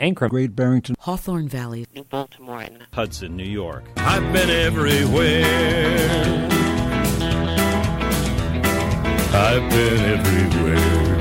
Ankrum, Great Barrington, Hawthorne Valley, New Baltimore, and Hudson, New York. I've been everywhere. I've been everywhere.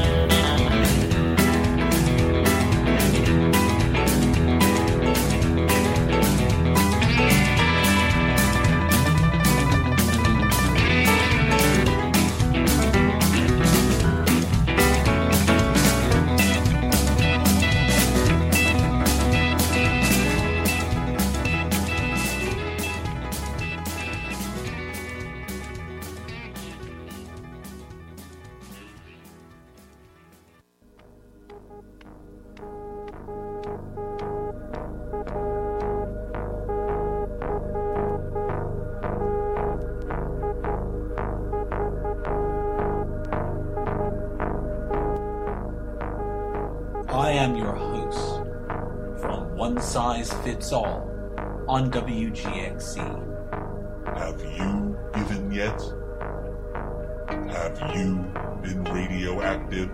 I am your host from One Size Fits All on WGXC. Have you given yet? Have you been radioactive?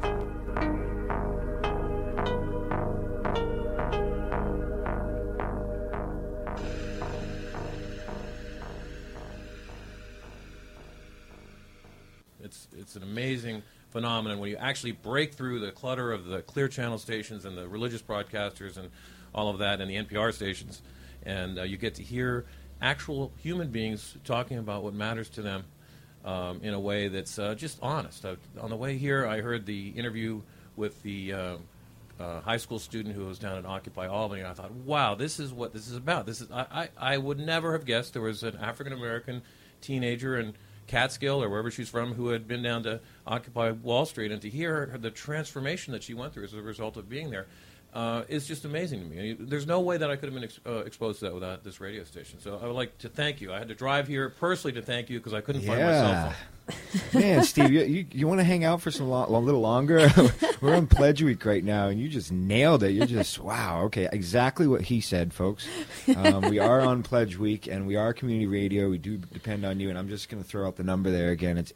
It's an amazing phenomenon when you actually break through the clutter of the Clear Channel stations and the religious broadcasters and all of that and the NPR stations, and you get to hear actual human beings talking about what matters to them in a way that's just honest. On the way here, I heard the interview with the high school student who was down at Occupy Albany, and I thought, wow, this is what this is about. I would never have guessed there was an African-American teenager in Catskill or wherever she's from who had been down to Occupy Wall Street, and to hear the transformation that she went through as a result of being there is just amazing to me. There's no way that I could have been exposed to that without this radio station. So I would like to thank you. I had to drive here personally to thank you because I couldn't find my cell phone. Man, Steve, you want to hang out for a little longer? We're on Pledge Week right now, and you just nailed it. You're just, wow, okay, exactly what he said, folks. We are on Pledge Week, and we are community radio. We do depend on you, and I'm just going to throw out the number there again. It's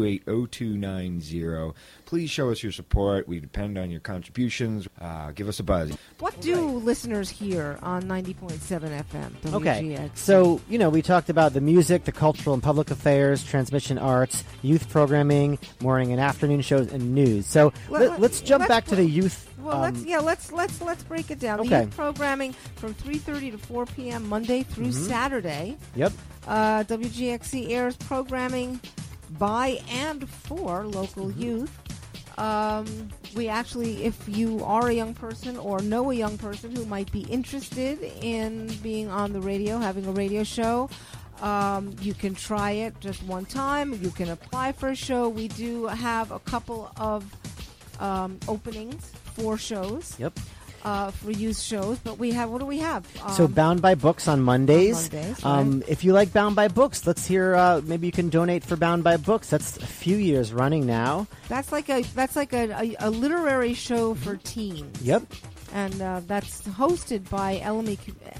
828-0290. Please show us your support. We depend on your contributions. Give us a buzz. What do listeners hear on 90.7 FM, WGX? Okay, so, we talked about the music, the cultural and public affairs, transmission arts, youth programming, morning and afternoon shows, and news. So let's jump back to the youth. Well, let's break it down. Okay. The youth programming from 3:30 to 4 p.m. Monday through Saturday. Yep. WGXC airs programming by and for local youth. We actually, if you are a young person or know a young person who might be interested in being on the radio, having a radio show, you can try it just one time. You can apply for a show. We do have a couple of openings for shows. Yep. For youth shows, but we have, what do we have? So Bound by Books on Mondays. Right. If you like Bound by Books, let's hear, maybe you can donate for Bound by Books. That's a few years running now. That's like a literary show for teens. Yep. And that's hosted by Emily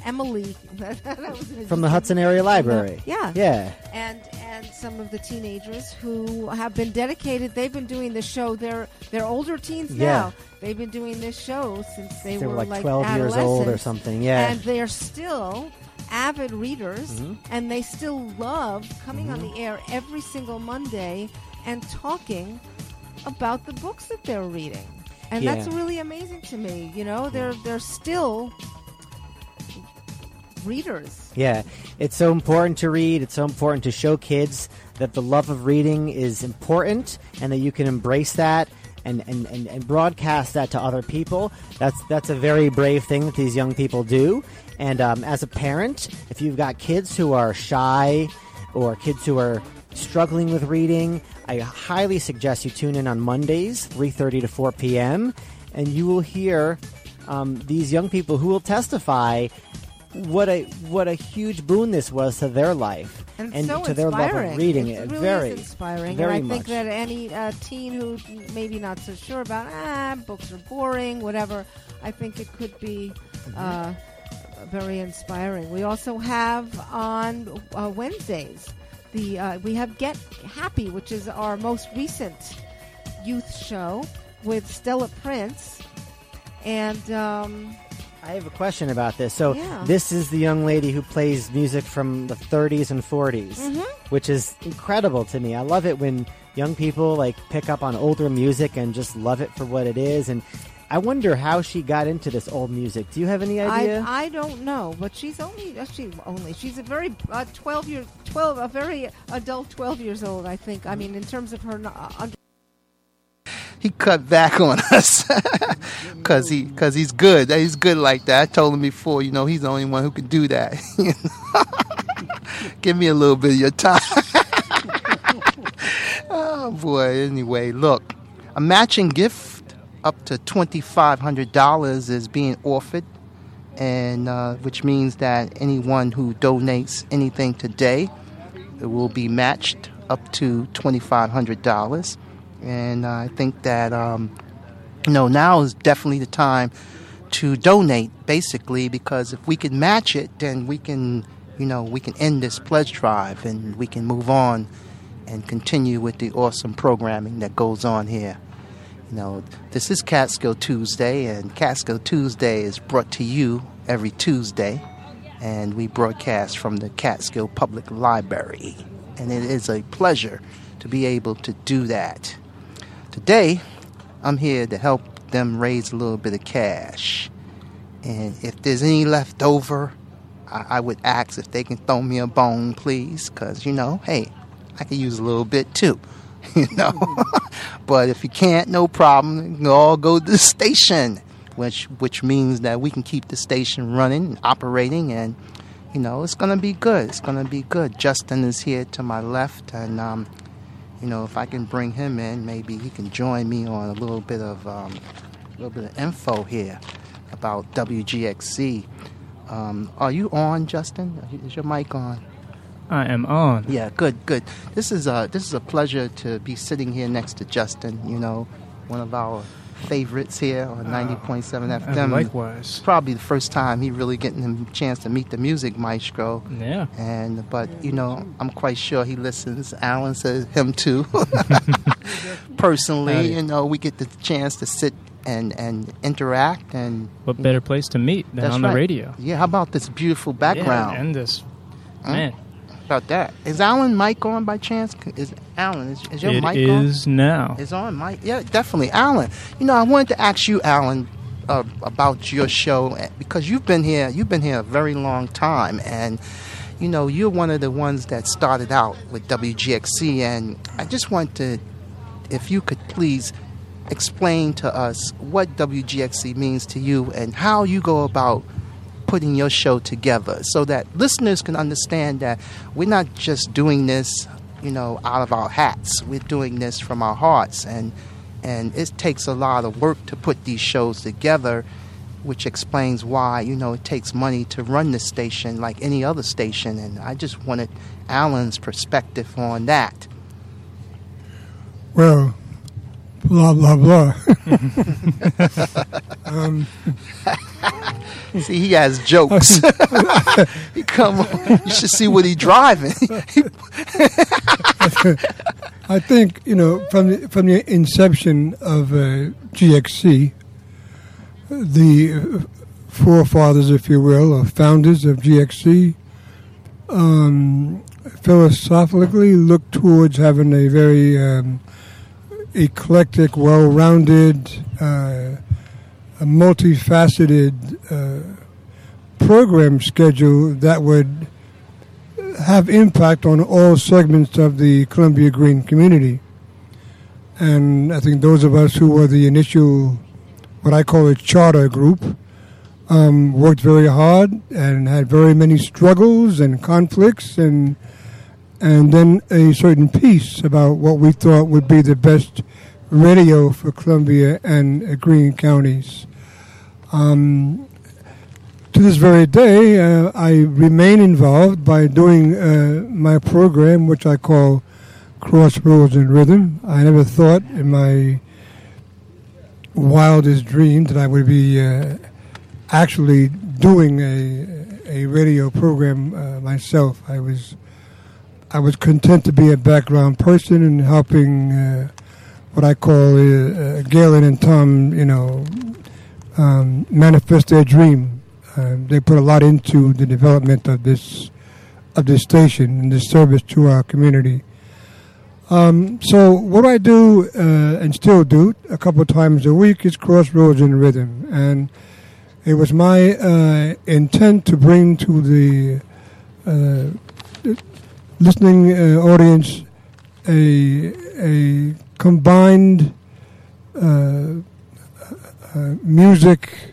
from the Hudson Area Library. Yeah. And some of the teenagers who have been dedicated. They've been doing this show. They're older teens now. They've been doing this show since they were like 12 years old or something. Yeah. And they're still avid readers, and they still love coming on the air every single Monday and talking about the books that they're reading. And that's really amazing to me. They're still readers. Yeah, it's so important to read. It's so important to show kids that the love of reading is important and that you can embrace that and broadcast that to other people. That's a very brave thing that these young people do. And as a parent, if you've got kids who are shy or kids who are struggling with reading, I highly suggest you tune in on Mondays, 3:30 to 4 p.m., and you will hear these young people who will testify what a huge boon this was to their life and so to their love of reading. It really very is inspiring. Very and I think much. that any teen who maybe not so sure about books are boring, whatever, I think it could be very inspiring. We also have on Wednesdays we have Get Happy, which is our most recent youth show with Stella Prince. And I have a question about this. So Yeah. this is the young lady who plays music from the 30s and 40s, which is incredible to me. I love it when young people like pick up on older music and just love it for what it is. And I wonder how she got into this old music. Do you have any idea? I don't know, but she's a very a very adult 12 years old, I think. I mean, in terms of her He cut back on us because he's good. He's good like that. I told him before, he's the only one who could do that. Give me a little bit of your time. Oh boy. Anyway, look, a matching gift up to $2,500 is being offered, and which means that anyone who donates anything today, it will be matched up to $2,500. And I think that, now is definitely the time to donate, basically, because if we can match it, then we can end this pledge drive and we can move on and continue with the awesome programming that goes on here. This is Catskill Tuesday, and Catskill Tuesday is brought to you every Tuesday, and we broadcast from the Catskill Public Library. And it is a pleasure to be able to do that. Today, I'm here to help them raise a little bit of cash. And if there's any left over, I would ask if they can throw me a bone, please. Because, hey, I could use a little bit too. But if you can't, no problem. You can all go to the station, which means that we can keep the station running and operating. And, it's going to be good. It's going to be good. Justin is here to my left. And, if I can bring him in, maybe he can join me on a little bit of info here about WGXC. Are you on, Justin? Is your mic on? I am on. Yeah, good. This is a pleasure to be sitting here next to Justin. One of our favorites here on 90.7 FM. Likewise. Probably the first time he really getting a chance to meet the music maestro. Yeah. But I'm quite sure he listens. Alan says him too. Personally, we get the chance to sit and interact. And what better place to meet than on the radio? Yeah. How about this beautiful background? Yeah, and this man. About that. Is Alan mic on by chance? Is your mic on? It is now. It's on mic? Yeah, definitely. Alan, I wanted to ask you, Alan, about your show, because you've been here a very long time, and you're one of the ones that started out with WGXC, and I just want to, if you could please explain to us what WGXC means to you and how you go about putting your show together, so that listeners can understand that we're not just doing this, out of our hats. We're doing this from our hearts, and it takes a lot of work to put these shows together, which explains why, it takes money to run the station like any other station. And I just wanted Alan's perspective on that. Well, blah, blah, blah. See, he has jokes. He come on. You should see what he's driving. I think, from the inception of GXC, the forefathers, if you will, or founders of GXC, philosophically looked towards having a very eclectic, well-rounded, a multifaceted program schedule that would have impact on all segments of the Columbia Green community. And I think those of us who were the initial, what I call a charter group, worked very hard and had very many struggles and conflicts, and then a certain peace about what we thought would be the best radio for Columbia and Greene counties. To this very day, I remain involved by doing my program, which I call Crossroads and Rhythm. I never thought in my wildest dreams that I would be actually doing a radio program myself. I was content to be a background person and helping what I call Galen and Tom, manifest their dream. They put a lot into the development of this station and this service to our community. So what I do and still do a couple of times a week is Crossroads in Rhythm, and it was my intent to bring to the listening audience a combined music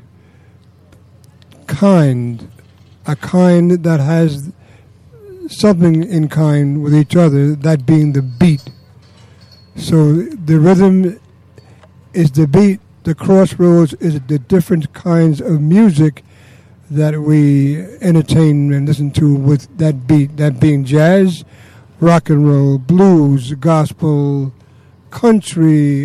kind, a kind that has something in kind with each other, that being the beat. So the rhythm is the beat, the crossroads is the different kinds of music that we entertain and listen to with that beat, that being jazz, rock and roll, blues, gospel, country,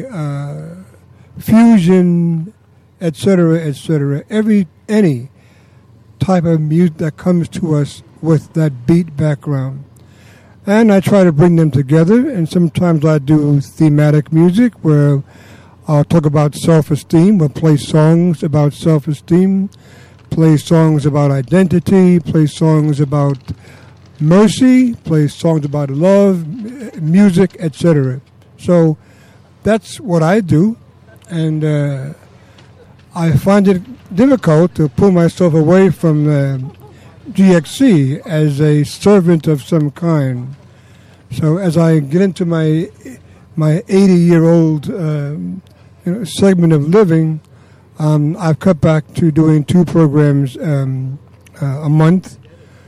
fusion, etc., etc. Any type of music that comes to us with that beat background. And I try to bring them together, and sometimes I do thematic music where I'll talk about self-esteem, we'll play songs about self-esteem, play songs about identity, play songs about mercy, play songs about love, music, etc. So that's what I do, and I find it difficult to pull myself away from GXC as a servant of some kind. So as I get into my 80-year-old segment of living, I've cut back to doing 2 programs a month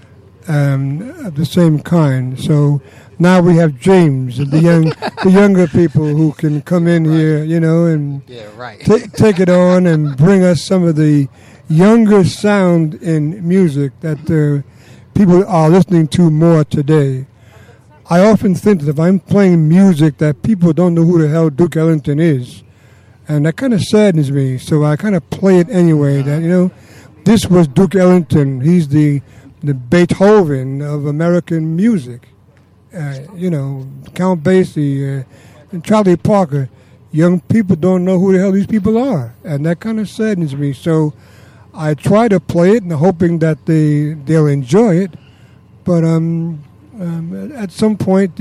of the same kind. So now we have James, the younger people who can come in here, and take it on and bring us some of the younger sound in music that people are listening to more today. I often think that if I'm playing music that people don't know who the hell Duke Ellington is, and that kind of saddens me, so I kind of play it anyway, that, this was Duke Ellington. He's the Beethoven of American music. Count Basie and Charlie Parker. Young people don't know who the hell these people are, and that kind of saddens me. So I try to play it and hoping that they'll enjoy it, but at some point,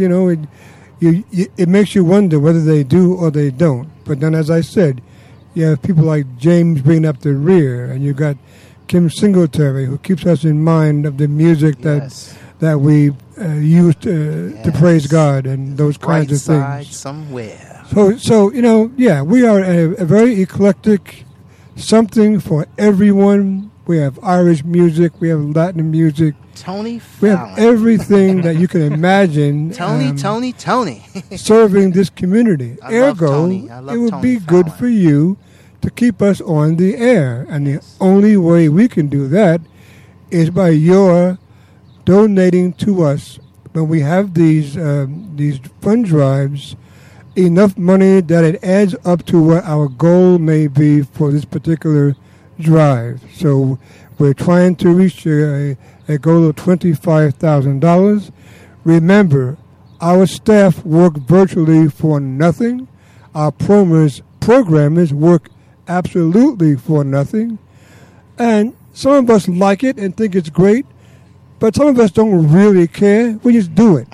it makes you wonder whether they do or they don't. But then, as I said, you have people like James bringing up the rear, and you got Kim Singletary, who keeps us in mind of the music that we use to praise God and those kinds of things. Somewhere. So we are a very eclectic, something for everyone. We have Irish music, we have Latin music. Tony Fallon. We have everything that you can imagine. Tony. Serving this community. Ergo, it would be good for you to keep us on the air. And the only way we can do that is by your donating to us when we have these fund drives enough money that it adds up to what our goal may be for this particular drive. So we're trying to reach a goal of $25,000. Remember, our staff work virtually for nothing. Our programmers work absolutely for nothing. And some of us like it and think it's great, but some of us don't really care. We just do it,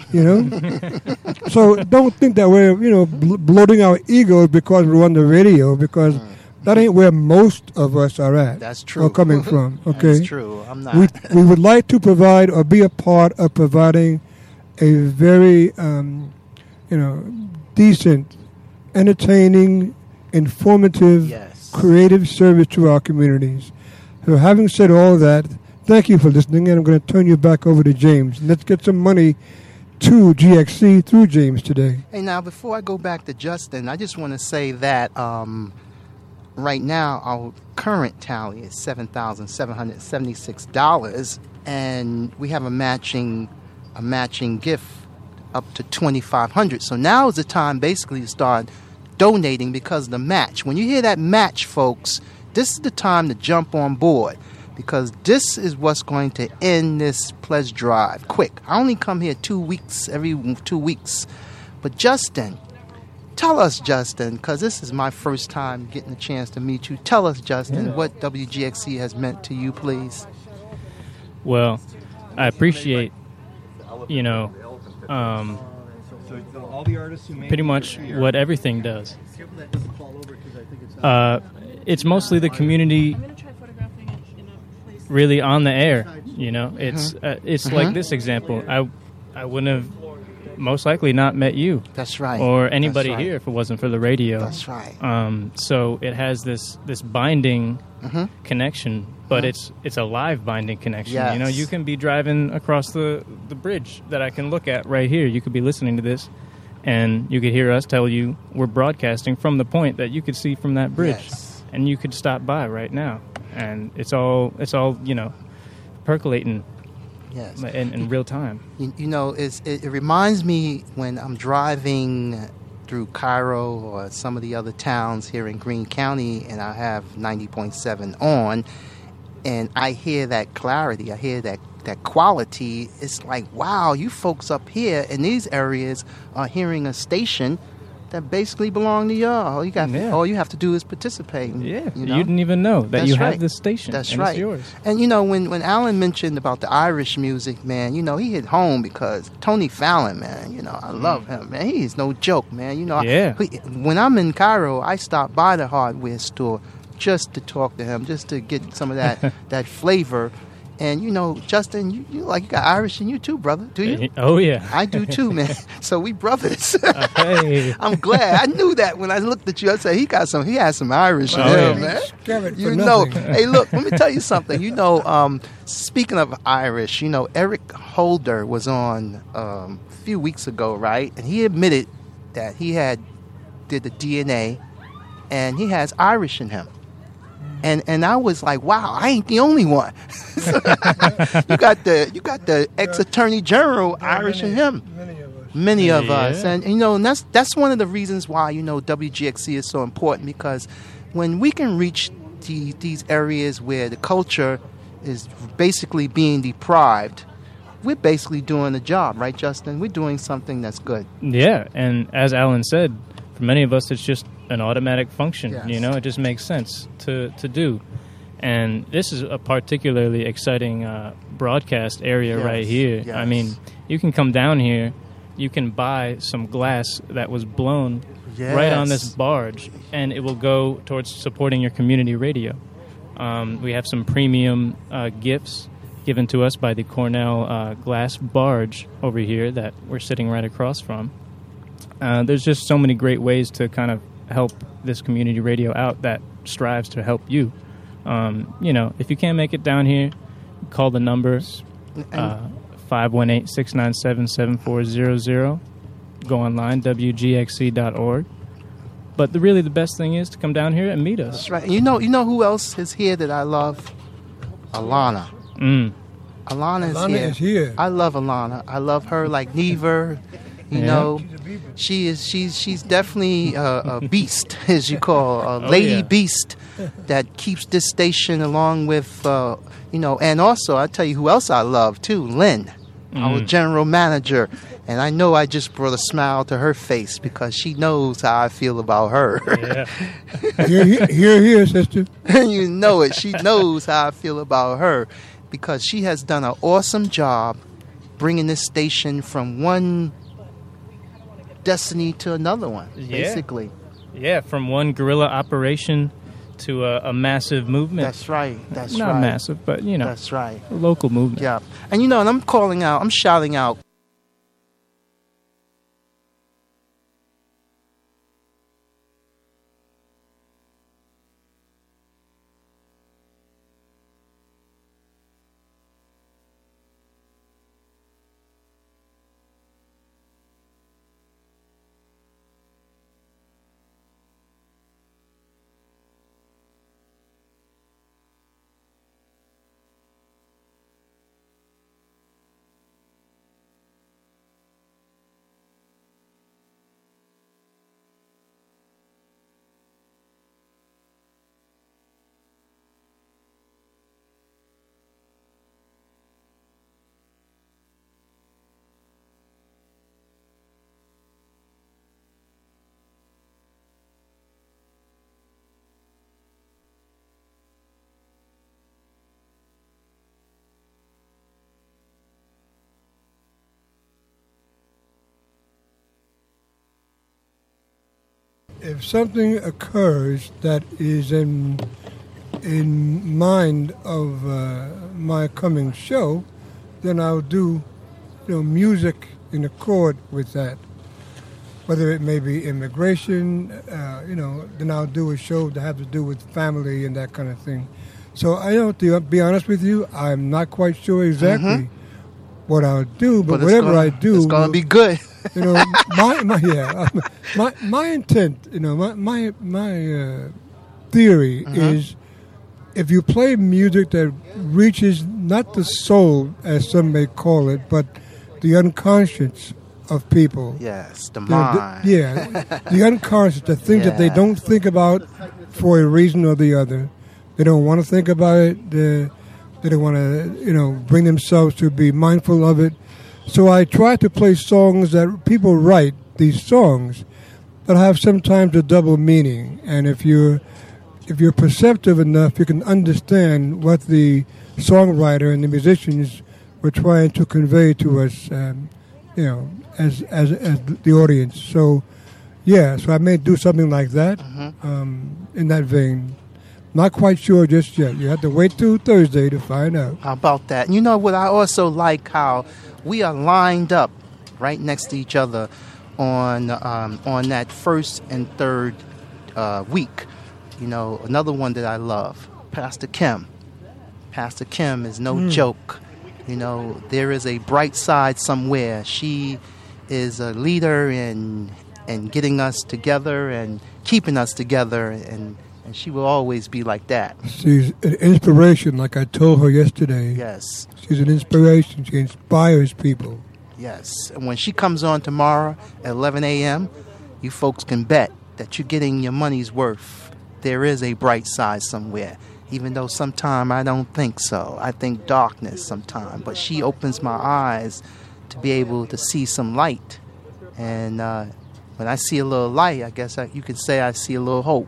So don't think that we're, bloating our egos because we're on the radio, because that ain't where most of us are at. That's true. Or coming from, okay? That's true. I'm not. We would like to provide or be a part of providing a very, decent, entertaining, informative, creative service to our communities. So having said all that, thank you for listening, and I'm going to turn you back over to James. Let's get some money to GXC through James today. Hey, now, before I go back to Justin, I just want to say that right now our current tally is $7,776, and we have a matching gift up to $2,500. So now is the time basically to start donating because of the match. When you hear that match, folks, this is the time to jump on board, because this is what's going to end this pledge drive quick. I only come here every 2 weeks. But Justin, Tell us, Justin, because this is my first time getting a chance to meet you. Tell us, Justin, what WGXC has meant to you, please. Well, I appreciate, pretty much what everything does. It's mostly the community really on the air, It's like this example. I wouldn't have most likely not met you. That's right. Or anybody here if it wasn't for the radio. That's right. So it has this binding connection, but it's a live binding connection. Yes. You can be driving across the bridge that I can look at right here. You could be listening to this, and you could hear us tell you we're broadcasting from the point that you could see from that bridge. Yes. And you could stop by right now. And it's all percolating. Yes. In real time. It reminds me when I'm driving through Cairo or some of the other towns here in Greene County, and I have 90.7 on, and I hear that clarity, I hear that quality. It's like, wow, you folks up here in these areas are hearing a station that basically belong to y'all. All you have to do is participate. Yeah, you didn't even know that That's you right. have this station. That's and right. It's yours. And when Alan mentioned about the Irish music, man, he hit home because Tony Fallon, man, I love him, man. He's no joke, man. When I'm in Cairo, I stop by the hardware store just to talk to him, just to get some of that flavor. And Justin, you got Irish in you too, brother. Do you? Oh yeah, I do too, man. So we brothers. Hey. I'm glad. I knew that when I looked at you. I said he has some Irish in him, man. Hey, look, let me tell you something. Speaking of Irish, Eric Holder was on a few weeks ago, right? And he admitted that he did the DNA, and he has Irish in him. And I was like, wow, I ain't the only one. You got the ex-attorney general Irish in him. Many of us. And that's one of the reasons why WGXC is so important, because when we can reach these areas where the culture is basically being deprived, we're basically doing the job, right, Justin? We're doing something that's good. Yeah, and as Alan said, for many of us, it's just an automatic function. Yes. It just makes sense to do. And this is a particularly exciting broadcast area right here. Yes. I mean, you can come down here, you can buy some glass that was blown right on this barge, and it will go towards supporting your community radio. We have some premium gifts given to us by the Cornell glass barge over here that we're sitting right across from. There's just so many great ways to kind of help this community radio out that strives to help you. If you can't make it down here, call the number 518-697-7400. Go online, WGXC.org. But the best thing is to come down here and meet us. That's right. And you know who else is here that I love? Alana. Alana is here. I love Alana. I love her like Never. She's definitely a beast, as you call, a lady beast that keeps this station along with, and also I tell you who else I love too, Lynn, our general manager. And I know I just brought a smile to her face because she knows how I feel about her. Yeah. Here, sister. You know it. She knows how I feel about her because she has done an awesome job bringing this station from one destiny to another one, basically. Yeah, from one guerrilla operation to a massive movement. That's right. Not massive, but, That's right. A local movement. Yeah. And, and I'm shouting out if something occurs that is in mind of my coming show, then I'll do, music in accord with that. Whether it may be immigration, then I'll do a show that has to do with family and that kind of thing. So to be honest with you, I'm not quite sure exactly what I'll do, but whatever I do, it's gonna be good. My intent, my theory is, if you play music that reaches not the soul, as some may call it, but the unconscious of people. Yes, the mind. The unconscious, the things that they don't think about for a reason or the other. They don't want to think about it. They don't want to, bring themselves to be mindful of it. So I try to play songs that people write, these songs, that have sometimes a double meaning. And if you're perceptive enough, you can understand what the songwriter and the musicians were trying to convey to us, as the audience. So I may do something like that, in that vein. Not quite sure just yet. You have to wait till Thursday to find out. How about that? You know what I also like, how we are lined up right next to each other on that first and third week. Another one that I love, Pastor Kim. Pastor Kim is no joke. There is a bright side somewhere. She is a leader in getting us together and keeping us together, and she will always be like that. She's an inspiration, like I told her yesterday. Yes. She's an inspiration. She inspires people. Yes. And when she comes on tomorrow at 11 a.m., you folks can bet that you're getting your money's worth. There is a bright side somewhere, even though sometimes I don't think so. I think darkness sometimes. But she opens my eyes to be able to see some light. And when I see a little light, I guess you could say I see a little hope.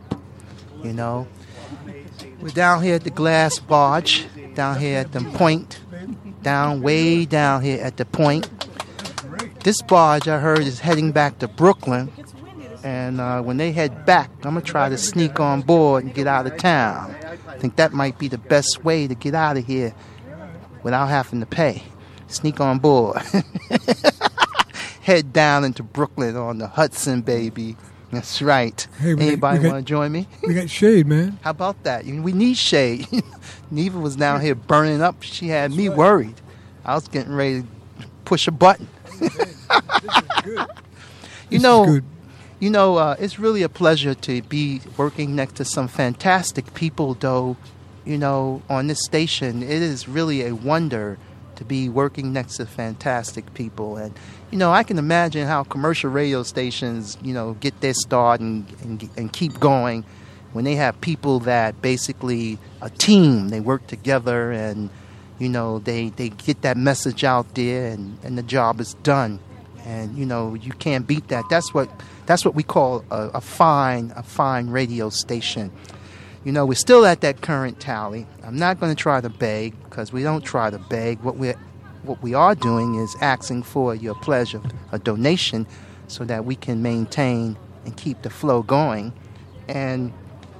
We're down here at the Glass Barge, down here at the point, way down here at the point. This barge, I heard, is heading back to Brooklyn, and when they head back, I'm going to try to sneak on board and get out of town. I think that might be the best way to get out of here without having to pay. Sneak on board. Head down into Brooklyn on the Hudson, baby. That's right. Hey, anybody want to join me? We got shade, man. How about that? We need shade. Neva was down here burning up. She had me worried. I was getting ready to push a button. This is good. It's really a pleasure to be working next to some fantastic people, though. On this station, it is really a wonder to be working next to fantastic people. And I can imagine how commercial radio stations, get their start and keep going when they have people that basically a team. They work together and, they get that message out there and the job is done. And, you can't beat that. That's what we call a fine radio station. We're still at that current tally. I'm not going to try to beg, because we don't try to beg. What we are doing is asking for your pledge of a donation so that we can maintain and keep the flow going. And,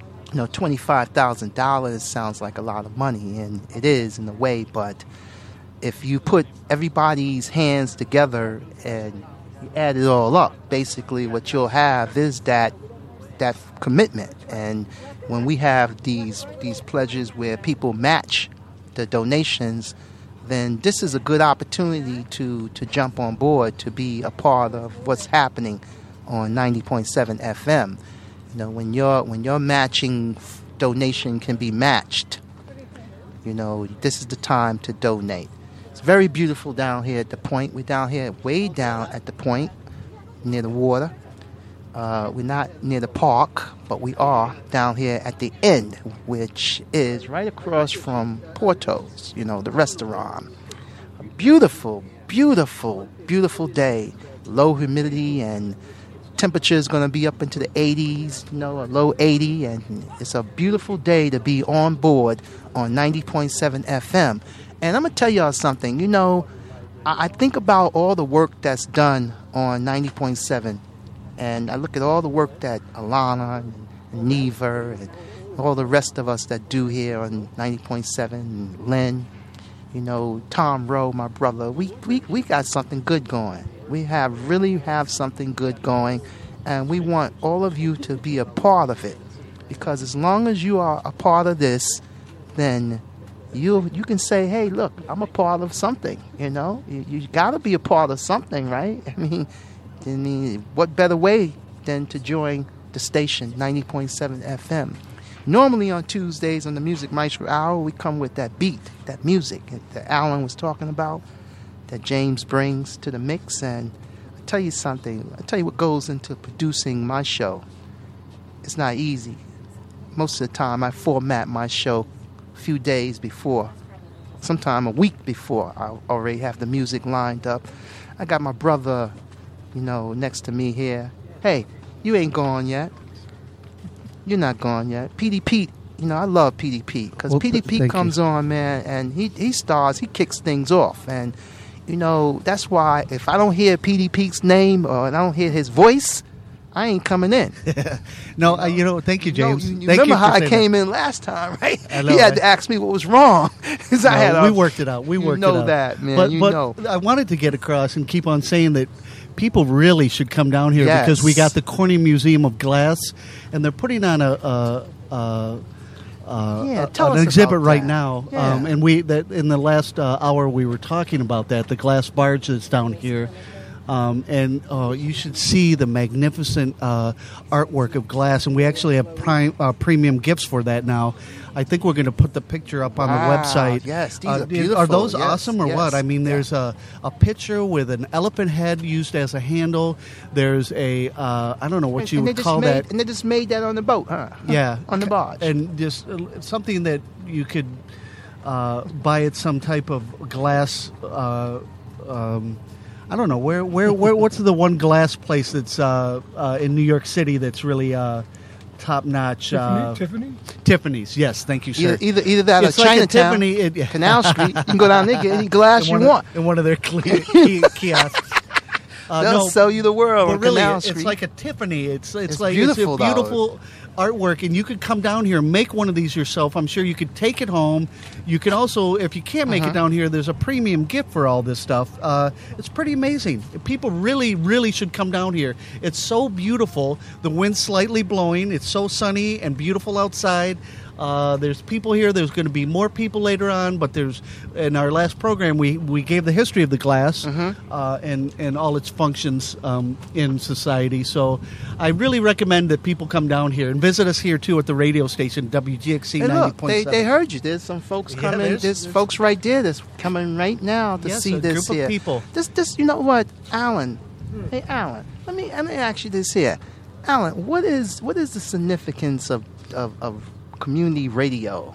$25,000 sounds like a lot of money, and it is in a way, but if you put everybody's hands together and you add it all up, basically what you'll have is that commitment. And when we have these pledges where people match the donations, then this is a good opportunity to jump on board, to be a part of what's happening on 90.7 FM. When your matching donation can be matched, this is the time to donate. It's very beautiful down here at the point. We're down here, way down at the point, near the water. We're not near the park, but we are down here at the end, which is right across from Porto's, the restaurant. A beautiful, beautiful, beautiful day. Low humidity, and temperature is going to be up into the 80s, a low 80, and it's a beautiful day to be on board on 90.7 FM. And I'm going to tell y'all something. I think about all the work that's done on 90.7 And I look at all the work that Alana and Neva and all the rest of us that do here on 90.7, and Lynn, you know, Tom Rowe, my brother. We got something good going. We really have something good going, and we want all of you to be a part of it. Because as long as you are a part of this, then you can say, hey, look, I'm a part of something, you know? You got to be a part of something, right? I mean, what better way than to join the station, 90.7 FM? Normally on Tuesdays on the Music Maestro Hour, we come with that beat, that music that Alan was talking about, that James brings to the mix. And I'll tell you something. I'll tell you what goes into producing my show. It's not easy. Most of the time, I format my show a few days before, sometime a week before. I already have the music lined up. I got my brother, you know, next to me here. Hey, you ain't gone yet. You're not gone yet. PD Pete, you know, I love PD Pete because PD Pete comes on, man, and he starts, he kicks things off. And, you know, that's why if I don't hear PD Pete's name or I don't hear his voice, I ain't coming in. No, you know, thank you, James. You remember how I came in last time, right? He had to ask me what was wrong. We worked it out. We worked it out. You know that, man. But I wanted to get across and keep on saying that people really should come down here because we got the Corning Museum of Glass, and they're putting on an exhibit right now. Yeah. And in the last hour we were talking about that, the glass barge that's down here. And you should see the magnificent artwork of glass, and we actually have premium gifts for that now. I think we're going to put the picture up on the website. Yes, these are beautiful. Are those awesome or what? I mean, there's a picture with an elephant head used as a handle. There's a I don't know what you would call that. And they just made that on the boat, huh? Yeah, on the barge. And just something that you could buy at some type of glass. I don't know where. What's the one glass place that's in New York City that's really top notch? Tiffany's. Yes, thank you, sir. Either that it's or like Chinatown, Canal Street. You can go down there and get any glass you want in one of their kiosks. They'll sell you the world. But really, Canal Street. it's like a Tiffany. It's like beautiful, it's a beautiful artwork, and you could come down here and make one of these yourself. I'm sure you could take it home. You can also, if you can't make it down here, there's a premium gift for all this stuff. It's pretty amazing. People really, really should come down here. It's so beautiful. The wind's slightly blowing. It's so sunny and beautiful outside. There's people here. There's going to be more people later on, but in our last program we gave the history of the glass and all its functions in society. So I really recommend that people come down here and visit us here too at the radio station WGXC 90.7. They heard you. There's some folks coming. There's folks right there that's coming right now to see this group here. Of people. This, you know what, Alan? Hey, Alan. Let me ask you this here, Alan. What is the significance of community radio?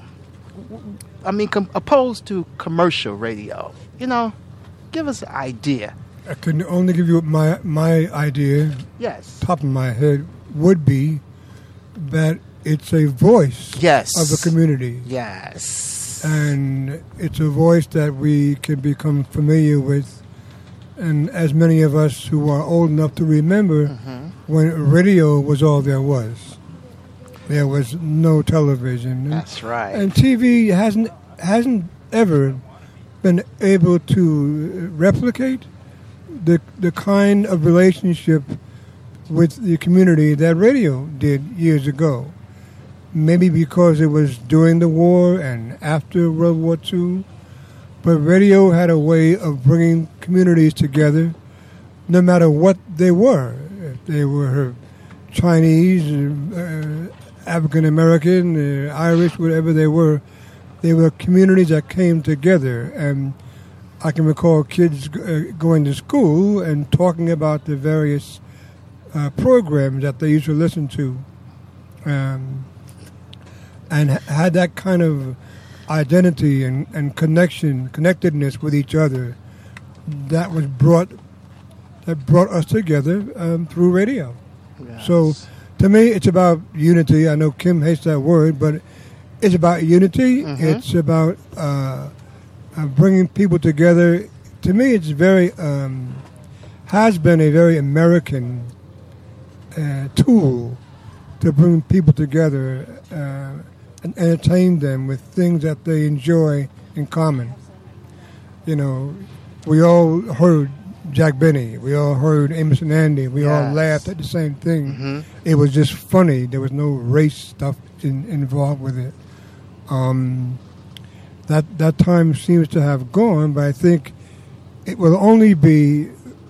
I mean, opposed to commercial radio. You know, give us an idea. I can only give you my idea. Yes. Top of my head would be that it's a voice of the community. Yes. And it's a voice that we can become familiar with. And as many of us who are old enough to remember when radio was all there was. There was no television. That's right. And TV hasn't ever been able to replicate the kind of relationship with the community that radio did years ago. Maybe because it was during the war and after World War II. But radio had a way of bringing communities together no matter what they were. If they were Chinese, African American, Irish, whatever they were communities that came together. And I can recall kids going to school and talking about the various programs that they used to listen to, and had that kind of identity and connectedness with each other that brought us together through radio. Yes. So to me, it's about unity. I know Kim hates that word, but it's about unity. It's about bringing people together. To me, it's has been a very American tool to bring people together and entertain them with things that they enjoy in common. You know, we all heard Jack Benny. We all heard Amos and Andy. We all laughed at the same thing. Mm-hmm. It was just funny. There was no race stuff involved with it. That time seems to have gone, but I think it will only be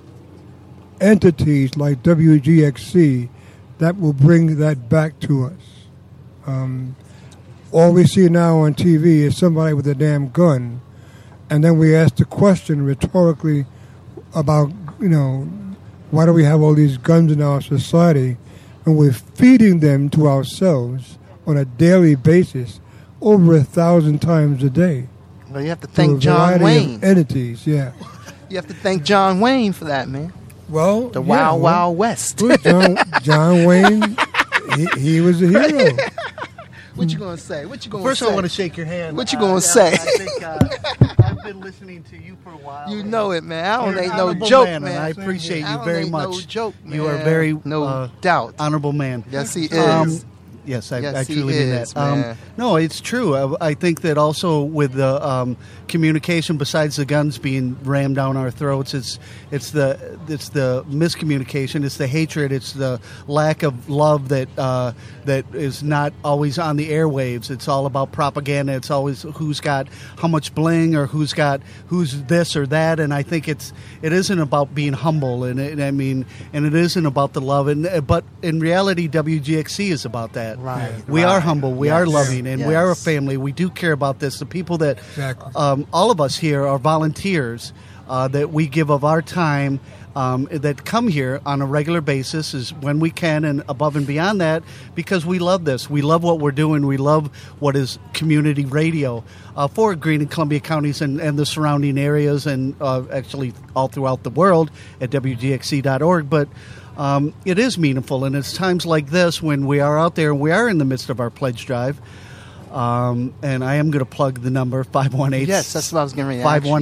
entities like WGXC that will bring that back to us. All we see now on TV is somebody with a damn gun, and then we ask the question rhetorically about, you know, why do we have all these guns in our society when we're feeding them to ourselves on a daily basis over 1,000 times a day? Well, you have to thank John Wayne. Entities, yeah. You have to thank John Wayne for that, man. Well, the Wild West. John Wayne, he was a hero. What you gonna say? First, I want to shake your hand. What you gonna say? I think I've been listening to you for a while. You know it, man. Alan ain't no honorable joke, man. I appreciate you Alan very ain't much. No joke, man. You are very no doubt honorable man. Yes, he is. Yes, I Yes, he truly mean is, that. man. No, it's true. I think that also with the communication, besides the guns being rammed down our throats, it's the miscommunication, it's the hatred, it's the lack of love that is not always on the airwaves. It's all about propaganda. It's always who's got how much bling or who's this or that. And I think it isn't about being humble, and it isn't about the love. But in reality, WGXC is about that. Right. We are humble. We are loving, and we are a family. We do care about this. The people that, all of us here are volunteers that we give of our time that come here on a regular basis is when we can and above and beyond that because we love this. We love what we're doing. We love what is community radio for Greene and Columbia counties and the surrounding areas and actually all throughout the world at WGXC.org. But it is meaningful, and it's times like this when we are out there and we are in the midst of our pledge drive. And I am going to plug the number 518. Yes, that's what I was going to ask.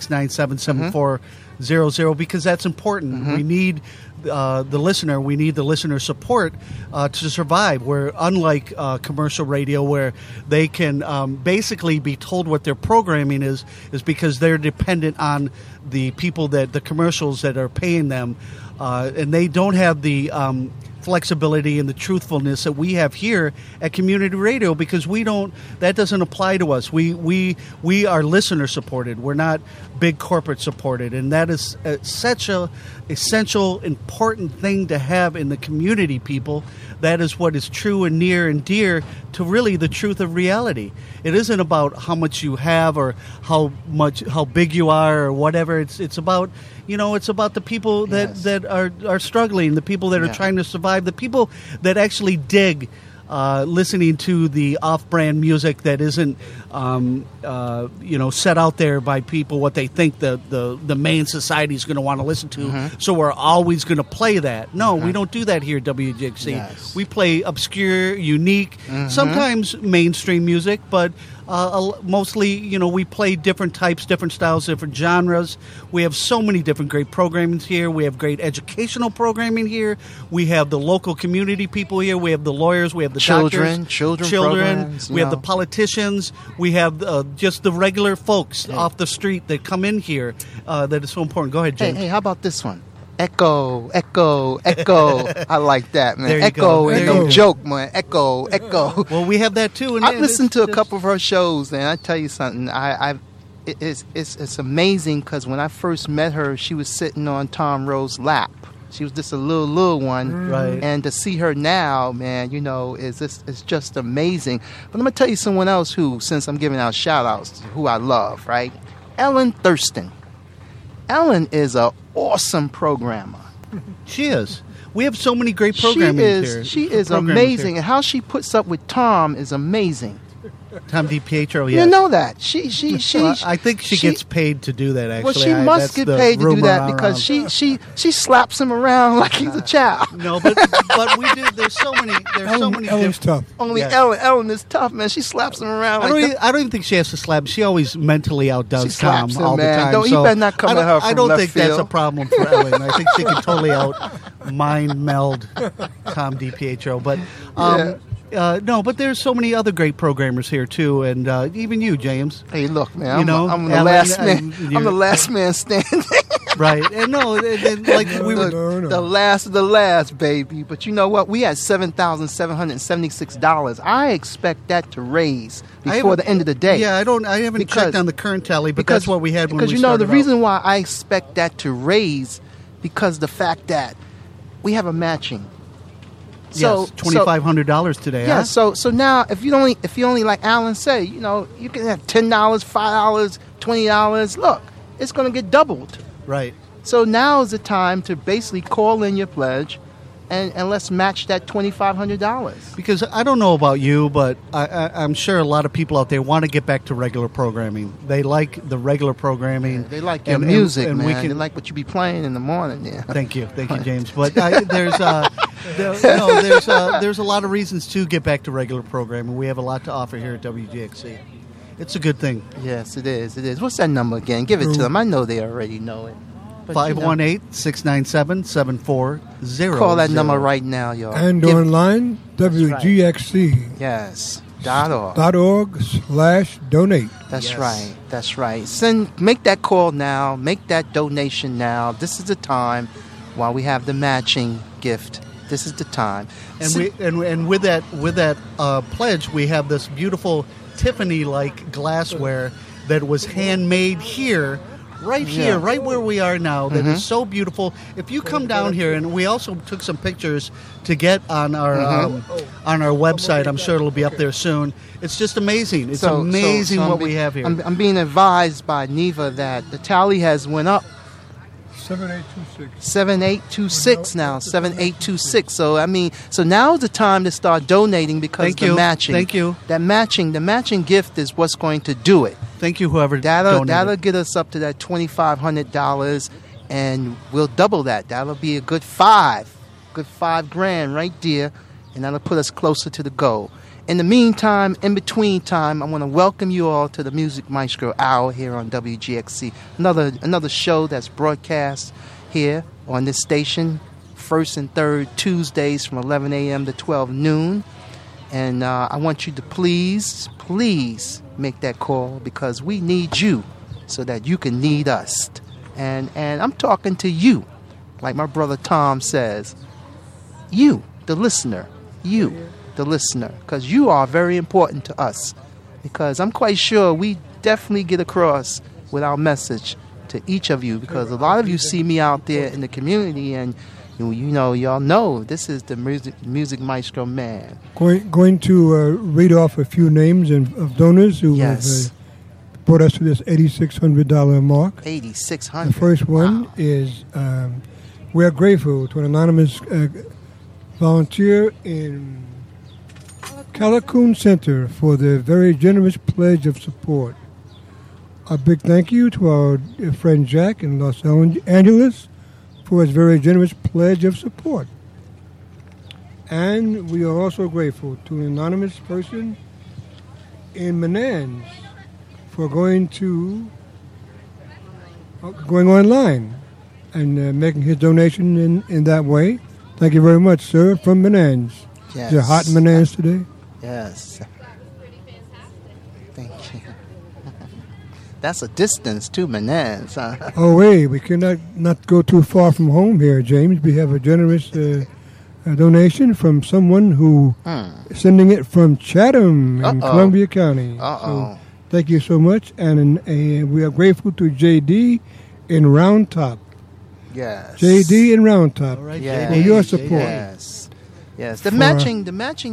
518-697-7400 because that's important. Mm-hmm. We need the listener. We need the listener support to survive. We're unlike commercial radio where they can basically be told what their programming is because they're dependent on the people the commercials that are paying them. And they don't have the flexibility and the truthfulness that we have here at community radio because that doesn't apply to us. We are listener supported. We're not big corporate supported, and that is such a essential, important thing to have in the community, people. That is what is true and near and dear to really the truth of reality. It isn't about how much you have or how big you are or whatever. It's about it's about the people that are struggling, the people that are trying to survive, the people that actually dig listening to the off-brand music that isn't set out there by people what they think the main society is going to want to listen to. Mm-hmm. So we're always going to play that. No, we don't do that here at WGXC. Yes. We play obscure, unique, sometimes mainstream music, but mostly, we play different types, different styles, different genres. We have so many different great programming here. We have great educational programming here. We have the local community people here. We have the lawyers. We have the children. We have the politicians. We have just the regular folks off the street that come in here that is so important. Go ahead, James. Hey, how about this one? Echo, echo, echo. I like that, man. Echo ain't no joke, man. Echo, echo. Well, we have that too. And I've listened to a couple of her shows, and I tell you something. It's amazing because when I first met her, she was sitting on Tom Rowe's lap. She was just a little one, right? And to see her now, man, it's just amazing. But let me tell you someone else who, since I'm giving out shout outs, who I love, right? Ellen Thurston. Ellen is an awesome programmer. She is. We have so many great programming here. She is amazing, and how she puts up with Tom is amazing. Tom DiPietro, yes. You know that. I think she gets paid to do that, actually. Well, she must get paid to do that because she slaps him around like he's a child. No, but we do. There's so many. Ellen's tough. Only Ellen is tough, man. She slaps him around. I don't even think she has to slap. She always mentally outdoes Tom all the time. You better not come at her from I don't left think field. that's a problem for Ellen. I think she can totally mind meld Tom DiPietro. But no, but there's so many other great programmers here too, and even you, James. Hey, look, man, I'm the Alan, last man. I'm the last man standing. Right, and like we were the last of the last, baby. But you know what? We had $7,776. I expect that to raise before the end of the day. Yeah, I haven't checked on the current tally, but that's what we had when we started. Because the reason why I expect that to raise because the fact that we have a matching. So yes, $2,500 today. Yeah. Huh? So now if you only like Alan said, you can have $10, $5, $20. Look, it's going to get doubled. Right. So now is the time to basically call in your pledge, and let's match that $2,500. Because I don't know about you, but I'm sure a lot of people out there want to get back to regular programming. They like the regular programming. Yeah, they like your music, and man. They like what you be playing in the morning. Yeah. Thank you, James. But there's a lot of reasons to get back to regular programming. We have a lot to offer here at WGXC. It's a good thing. Yes, it is. It is. What's that number again? Give it to them. I know they already know it. 518-697-7400. Call that number right now, y'all. And online, WGXC. Yes. .org/donate. That's right. That's right. Make that call now. Make that donation now. This is the time while we have the matching gift. This is the time. And with that pledge, we have this beautiful Tiffany-like glassware that was handmade here, right where we are now. That is so beautiful. If you come down here, and we also took some pictures to get on our website. I'm sure it'll be up there soon. It's just amazing. It's amazing what we have here. I'm being advised by Neva that the tally has went up. 7826 now. 7826. So now is the time to start donating because the matching. Thank you. The matching gift is what's going to do it. Thank you, whoever that'll donated. get us up to that $2,500, and we'll double that. That'll be a good $5,000 right there, and that'll put us closer to the goal. In the meantime, in between time, I want to welcome you all to the Music Maestro Hour here on WGXC. Another show that's broadcast here on this station, first and third Tuesdays from 11 a.m. to 12 noon. And I want you to please make that call because we need you so that you can need us. And I'm talking to you, like my brother Tom says. You, the listener. Because you are very important to us. Because I'm quite sure we definitely get across with our message to each of you. Because a lot of you see me out there in the community, and y'all know this is the music maestro man. Going to read off a few names of donors who have brought us to this $8,600 mark. $8,600. The first one is we're grateful to an anonymous volunteer in Callicoon Center for their very generous pledge of support. A big thank you to our friend Jack in Los Angeles for his very generous pledge of support. And we are also grateful to an anonymous person in Menands for going online and making his donation in that way. Thank you very much, sir, from Menands. Yes. Is it hot in Menands today? Yes. Thank you. That's a distance to Menands. Huh? Oh, wait, we cannot not go too far from home here, James. We have a generous donation from someone who is sending it from Chatham in Columbia County. So, thank you so much. And we are grateful to JD in Round Top. Yes. JD in Round Top. All right, yes. For your support. Yes. The matching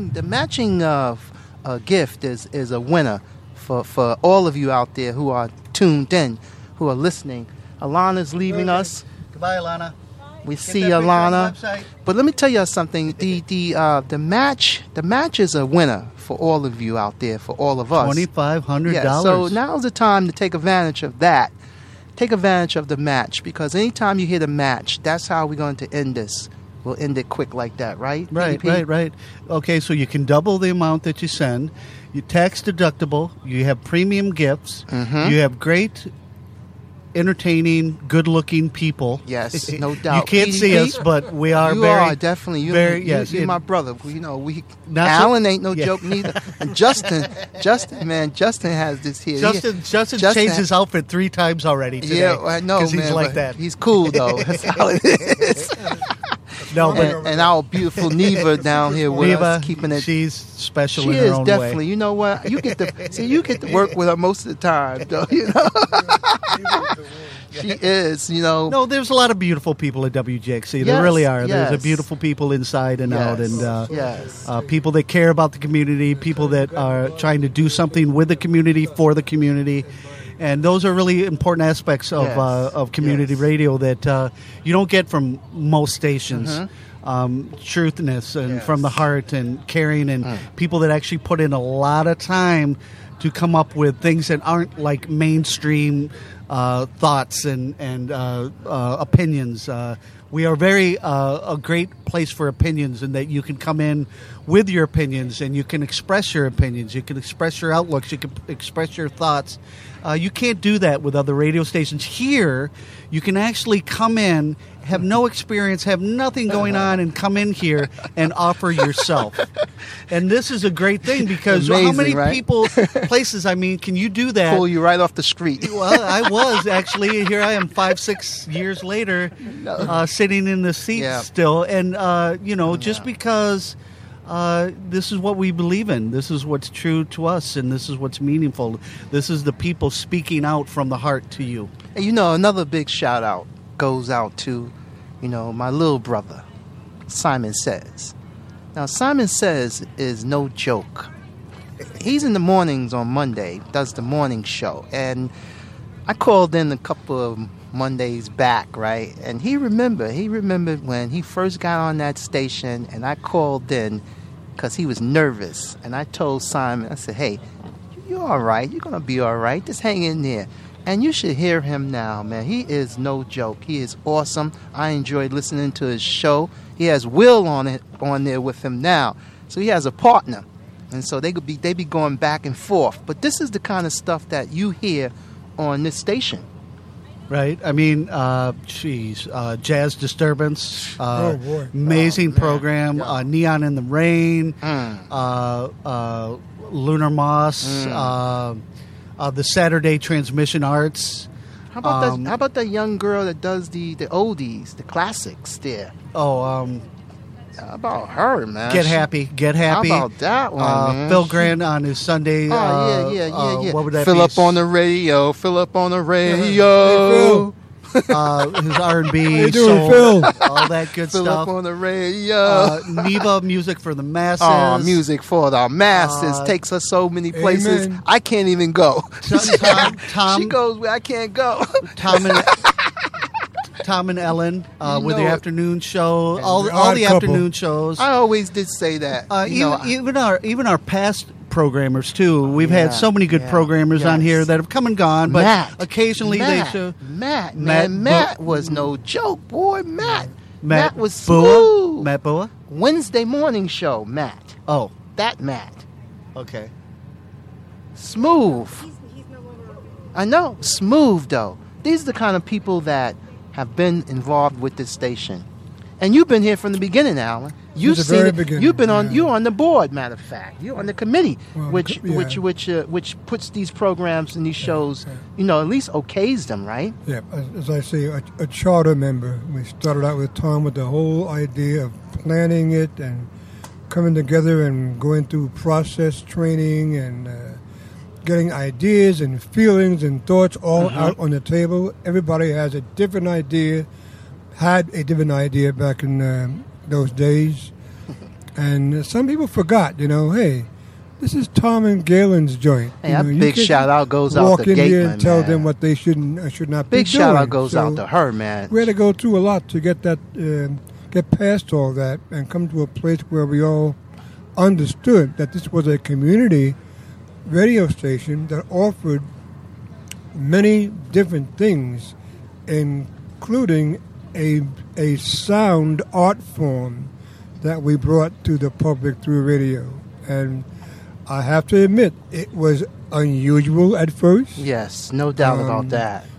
gift is a winner for all of you out there who are tuned in, who are listening. Alana's leaving us. Goodbye, Alana. We see Alana. But let me tell you something. The match is a winner for all of you out there, for all of us. $2,500. Yeah, so now's the time to take advantage of that. Take advantage of the match, because anytime you hit a match, that's how we're going to end this. We'll end it quick like that, right? Right. Okay, so you can double the amount that you send. You tax deductible. You have premium gifts. You have great entertaining, good-looking people. Yes, no doubt. You can't see us, but we are you very... are, definitely. You're my brother. Alan ain't no joke neither. And Justin, man, Justin has this here. Justin changed his outfit 3 times already today. Yeah, I know, man. He's like that. He's cool, though. That's how it is. No, but and our beautiful Neva down here with us, keeping it. She's special she in her is own definitely. way. You know what? You get to work with her most of the time, though. You know, she is. You know, no, there's a lot of beautiful people at WGXC. There really are. Yes. There's a beautiful people inside and out, and people that care about the community, people that are trying to do something with the community for the community. And those are really important aspects of community radio that you don't get from most stations. Truthness and from the heart and caring and people that actually put in a lot of time to come up with things that aren't like mainstream thoughts and opinions. We are very a great place for opinions, in that you can come in with your opinions and you can express your opinions. You can express your outlooks. You can express your thoughts. You can't do that with other radio stations. Here, you can actually come in, have no experience, have nothing going on, and come in here and offer yourself. And this is a great thing, because amazing, how many right? people, places, I mean, can you do that? Pull you right off the street. Well, I was actually. Here I am 5-6 years later, sitting in the seat still. And, just because this is what we believe in. This is what's true to us, and this is what's meaningful. This is the people speaking out from the heart to you. And, another big shout out goes out to, my little brother, Simon Says. Now, Simon Says is no joke. He's in the mornings on Monday, does the morning show. And I called in a couple of Mondays back, right? And he remembered when he first got on that station, and I called in because he was nervous. And I told Simon, I said, hey, you're all right. You're going to be all right. Just hang in there. And you should hear him now, man. He is no joke. He is awesome. I enjoyed listening to his show. He has Will on there with him now. So he has a partner. And so they be going back and forth. But this is the kind of stuff that you hear on this station. Right. I mean, Jazz Disturbance, amazing program, Neon in the Rain, Lunar Moss, the Saturday Transmission Arts. How about that young girl that does the oldies, the classics there? How about her, man? Get Happy. How about that one, man? Phil Grant on his Sunday. Yeah. What would that Fill be? up on the radio. Fill up on the radio. His R&B, doing, soul, Phil? all that good Fill stuff. up on the radio. Neva, music for the masses. Oh, music for the masses takes us so many places. Amen. I can't even go. Tom, she goes where I can't go. Tom and Ellen with the afternoon show, all the Couple. afternoon shows. I always did say that. Even our past programmers too. We've had so many good programmers on here that have come and gone, but occasionally they show. Matt was no joke, boy. Matt was smooth. Matt Boa? Wednesday morning show, Matt. Oh, that Matt. Okay. Smooth. I know, smooth though. These are the kind of people that have been involved with this station. And you've been here from the beginning, Alan. You've seen it. You've been on. You're on the board. Matter of fact, you're on the committee, which puts these programs and these shows. At least okays them, right? Yeah, as I say, a charter member. We started out with Tom with the whole idea of planning it and coming together and going through process training and getting ideas and feelings and thoughts all out on the table. Everybody has a different idea. Had a different idea back in those days. And some people forgot, hey, this is Tom and Galen's joint. Hey, a big shout out goes out to Gateman, walk in here and tell them what they should not be doing. Big shout out goes out to her, man. We had to go through a lot to get that, get past all that and come to a place where we all understood that this was a community radio station that offered many different things, including a sound art form that we brought to the public through radio. And I have to admit, it was unusual at first. Yes, no doubt about that.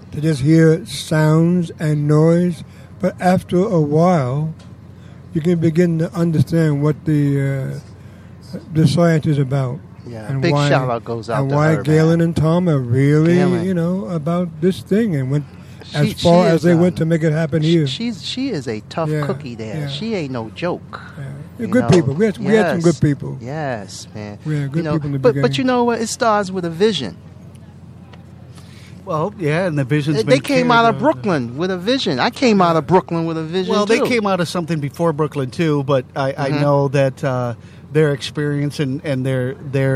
to just hear sounds and noise. But after a while, you can begin to understand what the science is about. Yeah, and big why, shout out goes out and to why her, Galen man. and Tom are really, Galen. about this thing and went She- as far she as is, they went to make it happen here. She is a tough Yeah, cookie there. yeah. She ain't no joke. They're You good know? people. We had some Yes. good people. Yes, man. We had good You know, people in the but beginning. you know what? It starts with a vision. Well, yeah, and the vision's They been came carried out of on. Brooklyn with a vision. I came out of Brooklyn with a vision. Well, they too. came out of something before Brooklyn too, but I Mhm. know that their experience and their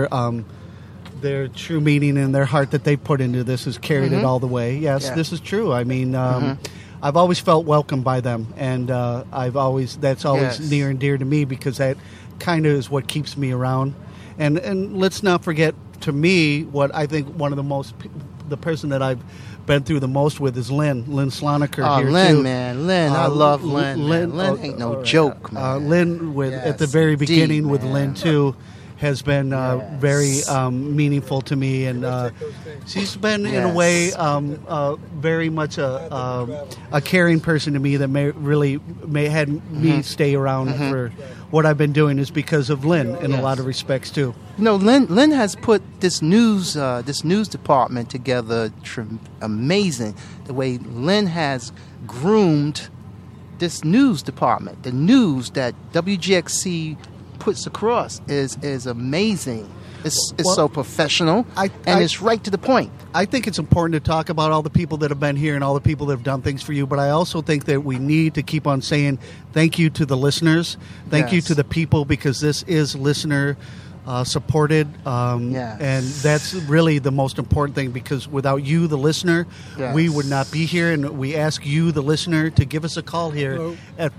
true meaning and their heart that they put into this has carried it Mhm. all the way. Yes, Yeah. this is true. I mean, Mhm. I've always felt welcomed by them, and that's always Yes. near and dear to me because that kind of is what keeps me around. And let's not forget, to me, what I think one of the person that I've been through the most with is Lynn Sloniker Oh, here Lynn, too. man. Lynn, I love Lynn. man. Lynn ain't no joke, man. Lynn, at the Yes, very indeed, beginning with man. Lynn too, has been very meaningful to me, and she's been in a Yes. way very much a caring person to me that may had me stay around for what I've been doing is because of Lynn in a lot of respects too. You know, Lynn has put this news department together. Amazing the way Lynn has groomed this news department. The news that WGXC puts across is amazing. It's Well, so professional and it's right to the point. I think it's important to talk about all the people that have been here and all the people that have done things for you, but I also think that we need to keep on saying thank you to the listeners. Thank you Yes. to the people because this is listener supported. Yes. And that's really the most important thing because without you, the listener, Yes. we would not be here. And we ask you, the listener, to give us a call here at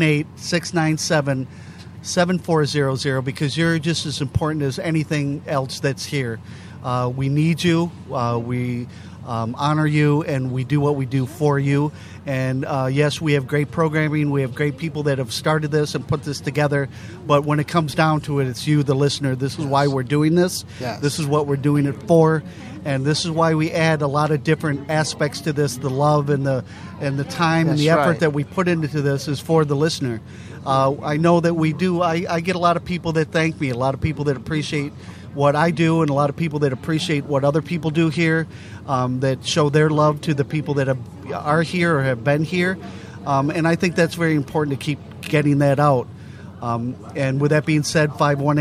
518-697-7400 because you're just as important as anything else that's here. We need you. We honor you, and we do what we do for you. And yes, we have great programming. We have great people that have started this and put this together. But when it comes down to it, it's you, the listener. This is why we're doing this. Yes. This is what we're doing it for. And this is why we add a lot of different aspects to this. The love and the time and That's the effort right. that we put into this is for the listener. I know that we do. I get a lot of people that thank me, a lot of people that appreciate what I do, and a lot of people that appreciate what other people do here, that show their love to the people that are here or have been here. And I think that's very important to keep getting that out. And with that being said,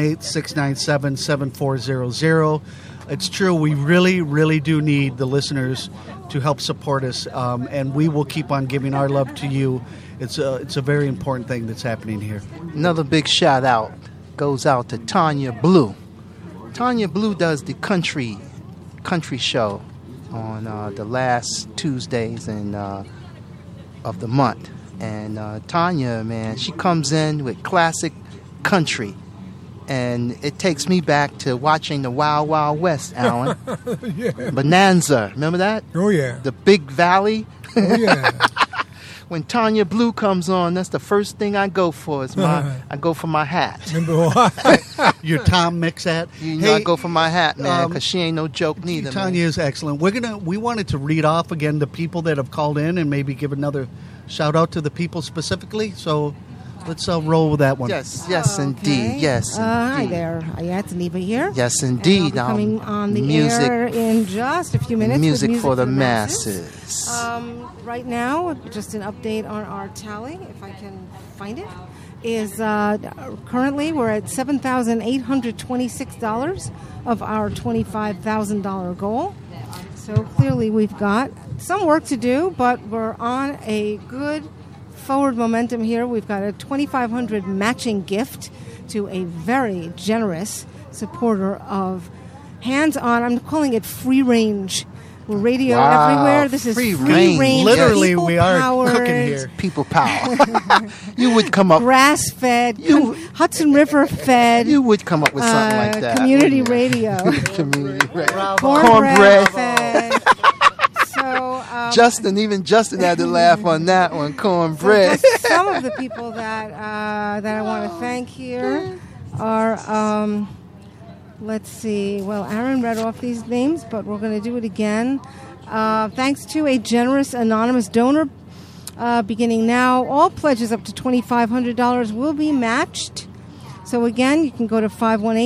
518-697-7400. It's true. We really, really do need the listeners to help support us, and we will keep on giving our love to you. It's a very important thing that's happening here. Another big shout out goes out to Tanya Blue. Tanya Blue does the country show on the last Tuesdays of the month. And Tanya, man, she comes in with classic country. And it takes me back to watching the Wild Wild West, Alan. Yeah. Bonanza, remember that? Oh, yeah. The Big Valley. Oh, yeah. When Tanya Blue comes on, that's the first thing I go for. I go for my hat. Remember why? Your Tom Mixat. You know, I go for my hat, man, because she ain't no joke neither. Tanya is excellent. We wanted to read off again the people that have called in and maybe give another shout out to the people specifically. So let's roll with that one. Yes, indeed. Yes, Hi indeed. there. It's Neva here. Yes, indeed. And I'll be coming on the music, air in just a few minutes. with music for the masses. Right now, just an update on our tally, if I can find it, is currently we're at $7,826 of our $25,000 goal. So clearly we've got some work to do, but we're on a good forward momentum here. We've got a $2,500 matching gift to a very generous supporter of hands-on, I'm calling it free range. We're radio Wow, everywhere. This is free free range. Literally, we are people-powered, cooking here. People power. You would come up. grass-fed, Hudson River fed. You would come up with something like that. Community wouldn't you? radio. Community radio. Cornbread fed. So, Even Justin had to laugh on that one. Cornbread. So just some of the people that I want to thank here are, let's see. Well, Aaron read off these names, but we're going to do it again. Thanks to a generous anonymous donor. Beginning now, all pledges up to $2,500 will be matched. So again, you can go to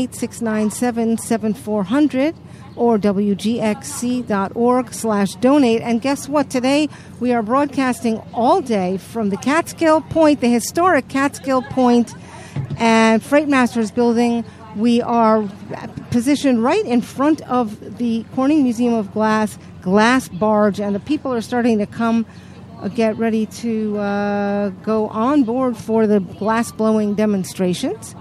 518-697-7400 or wgxc.org/donate. And guess what? Today we are broadcasting all day from the Catskill Point, the historic Catskill Point and Freight Masters building. We are positioned right in front of the Corning Museum of Glass barge, and the people are starting to come get ready to go on board for the glass blowing demonstrations.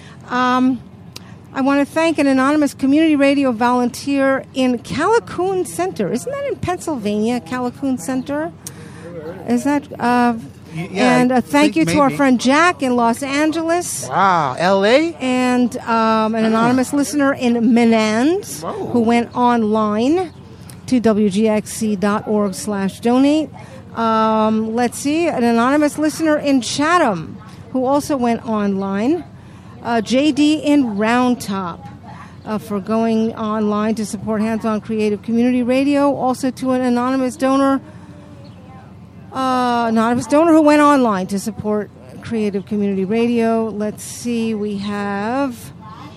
I want to thank an anonymous community radio volunteer in Callicoon Center. Isn't that in Pennsylvania, Callicoon Center? Is that? And thank you to our friend Jack in Los Angeles. Wow, L.A.? And an anonymous listener in Menands who went online to wgxc.org/donate. Let's see, an anonymous listener in Chatham who also went online. JD in Round Top for going online to support Hands-On Creative Community Radio. Also to an anonymous donor who went online to support Creative Community Radio. Let's see, we have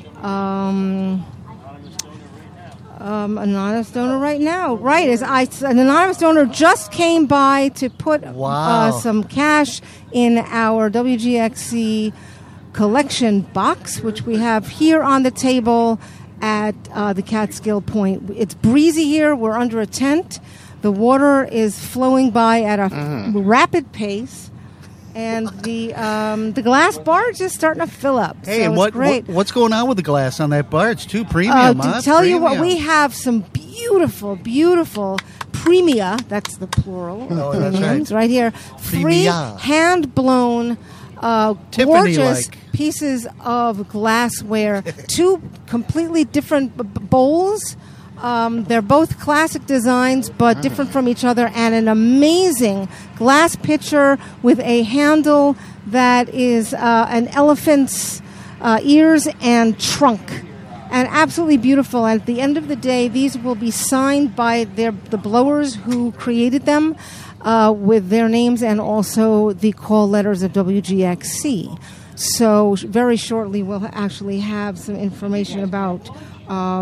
anonymous donor right now. Right, an anonymous donor just came by to put some cash in our WGXC collection box, which we have here on the table at the Catskill Point. It's breezy here. We're under a tent. The water is flowing by at a rapid pace, and the glass barge is starting to fill up. Hey, so and what's going on with the glass on that barge too? Premium, to tell you what, we have some beautiful, beautiful premia. That's the plural. Oh, that's right here. Free hand blown. Gorgeous pieces of glassware, two completely different bowls. They're both classic designs, but different from each other, and an amazing glass pitcher with a handle that is an elephant's ears and trunk. And absolutely beautiful. And at the end of the day, these will be signed by the blowers who created them. With their names and also the call letters of WGXC. So very shortly we'll actually have some information about how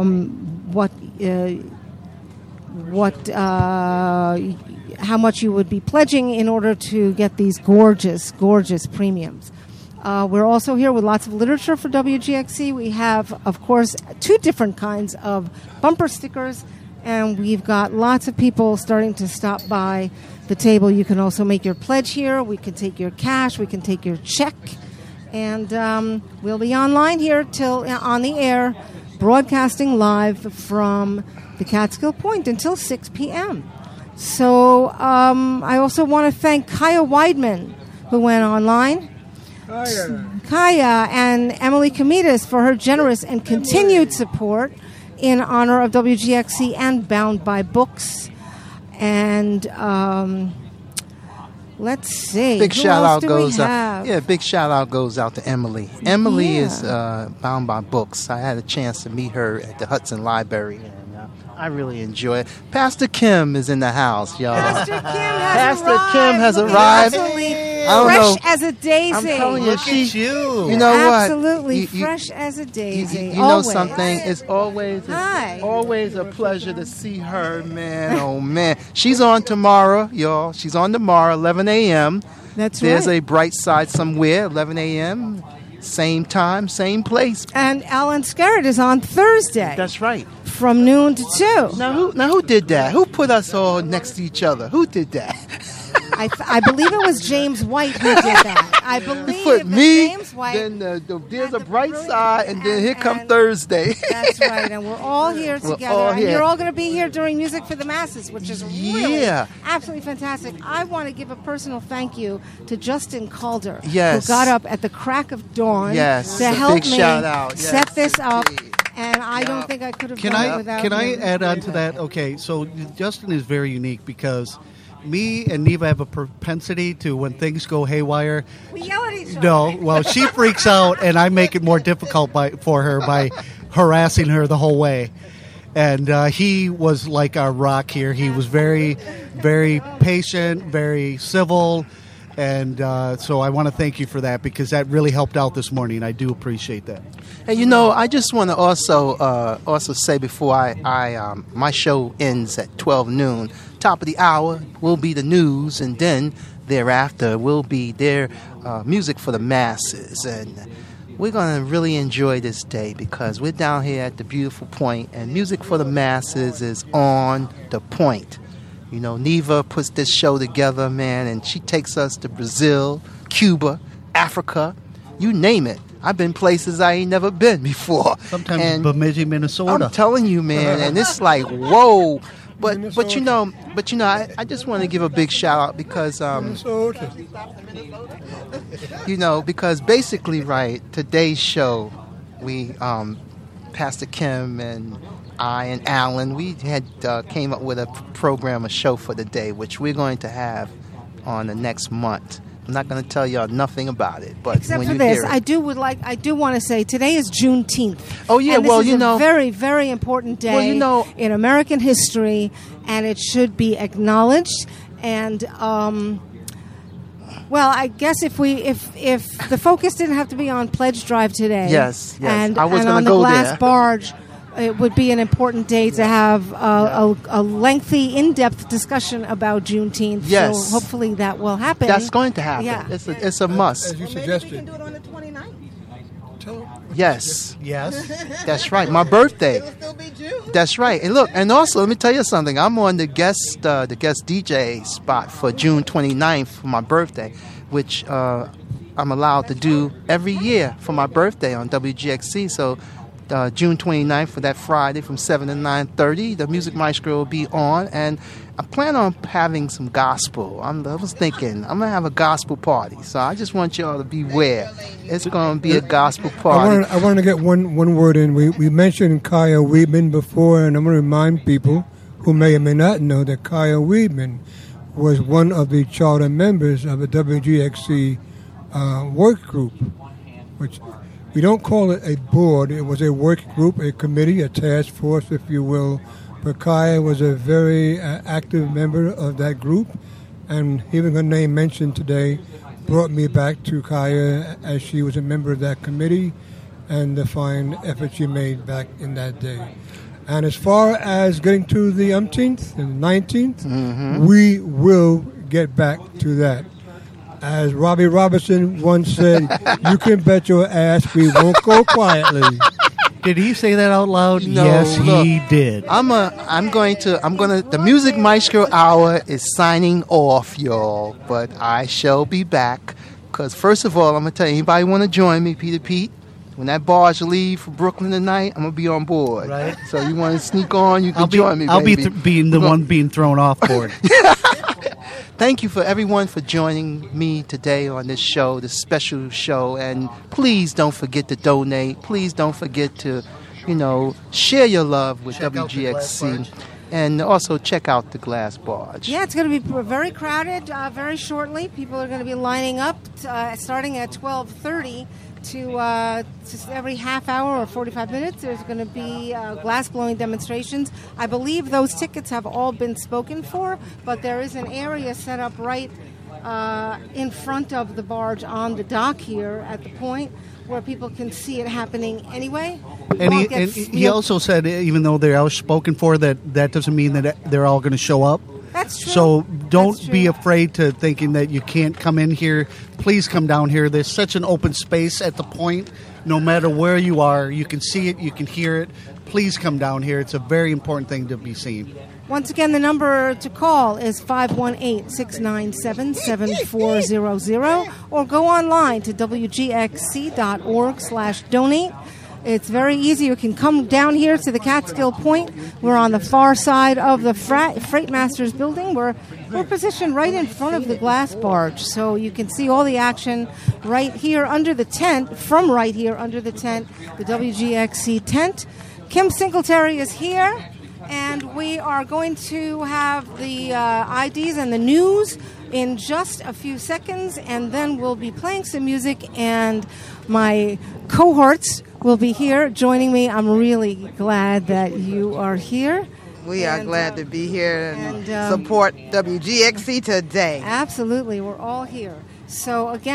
much you would be pledging in order to get these gorgeous, gorgeous premiums. We're also here with lots of literature for WGXC. We have, of course, two different kinds of bumper stickers, and we've got lots of people starting to stop by the table. You can also make your pledge here. We can take your cash. We can take your check. And we'll be online here on the air, broadcasting live from the Catskill Point until 6 p.m. So I also want to thank Kaya Weidman, who went online. Kaya and Emily Komitas for her generous and continued support in honor of WGXC and Bound by Books. And let's see. Big shout out goes out. Yeah, big shout out goes out to Emily. Emily is Bound by Books. I had a chance to meet her at the Hudson Library, and I really enjoy it. Pastor Kim is in the house, y'all. Pastor Kim has arrived. Fresh as a daisy. I'm telling you, you know what? Absolutely fresh as a daisy. You know something? It's always a pleasure to see her, man. Oh, man. She's on tomorrow, y'all. She's on tomorrow, 11 a.m. That's There's right. a bright side somewhere, 11 a.m., same time, same place. And Alan Scarrett is on Thursday. That's right. From noon to 2. Now who did that? Who put us all next to each other? Who did that? I believe it was James White who did that. I believe put it was me, James White. Then there's a bright side, and then here come Thursday. That's right, and we're all here together. And you're all going to be here during Music for the Masses, which is really absolutely fantastic. I want to give a personal thank you to Justin Calder, who got up at the crack of dawn to help me set this up. And I don't think I could have done it without him. Can I add on to that? Okay, so Justin is very unique because me and Neva have a propensity to, when things go haywire, we yell at each other. No, well, she freaks out, and I make it more difficult for her by harassing her the whole way. And he was like our rock here. He was very, very patient, very civil. And so I want to thank you for that, because that really helped out this morning. I do appreciate that. Hey, I just want to also say before I my show ends at 12 noon, top of the hour will be the news, and then thereafter will be their music for the masses. And we're going to really enjoy this day because we're down here at the beautiful point, and Music for the Masses is on the point. Neva puts this show together, man, and she takes us to Brazil, Cuba, Africa, you name it. I've been places I ain't never been before. Sometimes Bemidji, Minnesota. I'm telling you, man, and it's like, whoa. But I just want to give a big shout out because because basically, right, today's show, we Pastor Kim and I and Alan, we had came up with a show for the day, which we're going to have on the next month. I'm not going to tell y'all nothing about it, but except when for you this, hear it, I do want to say today is Juneteenth. Oh yeah, and this well is a very, very important day in American history, and it should be acknowledged. And I guess if the focus didn't have to be on Pledge Drive today, yes, and I was on the go glass there. barge. It would be an important day to have a lengthy, in-depth discussion about Juneteenth. Yes. So hopefully that will happen. That's going to happen. Yeah. It's a must. As you suggested. suggested. Maybe we can do it on the 29th. Yes. Yes. That's right. My birthday. It'll still be June. That's right. And look, and also let me tell you something. I'm on the guest DJ spot for June 29th for my birthday, which I'm allowed to do every year for my birthday on WGXC. So June 29th for that Friday from 7 to 9:30, the Music Maestro will be on, and I plan on having some gospel. I was thinking I'm gonna have a gospel party, so I just want y'all to beware. It's gonna be a gospel party. I want to get one word in. We mentioned Kaya Weidman before, and I'm going to remind people who may or may not know that Kaya Weidman was one of the charter members of the WGXC work group, which we don't call it a board. It was a work group, a committee, a task force, if you will. But Kaya was a very active member of that group, and even her name mentioned today brought me back to Kaya as she was a member of that committee and the fine effort she made back in that day. And as far as getting to the 18th and 19th, we will get back to that. As Robbie Robertson once said, you can bet your ass we won't go quietly. Did he say that out loud? No, yes, look, he did. The Music Maestro Hour is signing off, y'all. But I shall be back. Because first of all, I'm going to tell you, anybody want to join me, Peter Pete? When that barge leave for Brooklyn tonight, I'm going to be on board. Right. So you want to sneak on, you can join me, I'll baby. be being the one being thrown off board. Thank you for everyone for joining me today on this show, this special show. And please don't forget to donate. Please don't forget to, share your love with WGXC. And also check out the Glass Barge. Yeah, it's going to be very crowded very shortly. People are going to be lining up starting at 12:30 to every half hour or 45 minutes. There's going to be glass blowing demonstrations. I believe those tickets have all been spoken for, but there is an area set up right in front of the barge on the dock here at the point where people can see it happening anyway. And he also said, even though they're all spoken for, that doesn't mean that they're all going to show up. That's true. So don't be afraid to thinking that you can't come in here. Please come down here. There's such an open space at the point. No matter where you are, you can see it, you can hear it. Please come down here. It's a very important thing to be seen. Once again, the number to call is 518-697-7400 or go online to wgxc.org/donate. It's very easy. You can come down here to the Catskill Point. We're on the far side of the Freight Masters building. We're positioned right in front of the glass barge, so you can see all the action right here under the tent, from right here under the tent, the WGXC tent. Kim Singletary is here. And we are going to have the IDs and the news in just a few seconds, and then we'll be playing some music, and my cohorts will be here joining me. I'm really glad that you are here. We are glad to be here and support WGXC today. Absolutely. We're all here. So, again,